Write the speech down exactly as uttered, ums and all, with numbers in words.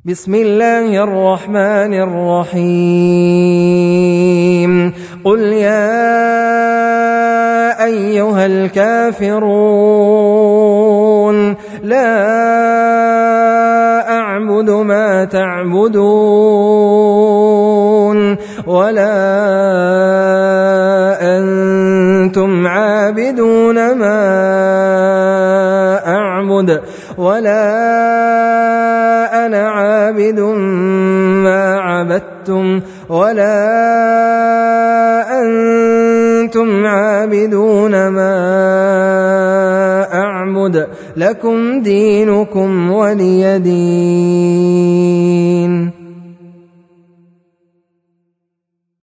بسم الله الرحمن الرحيم قل يا أيها الكافرون لا أعبد ما تعبدون ولا أنتم عابدون ما أعبد ولا أنا عابد ما عبدتم ولا أنتم عابدون ما أعبد لكم دينكم ولي دين.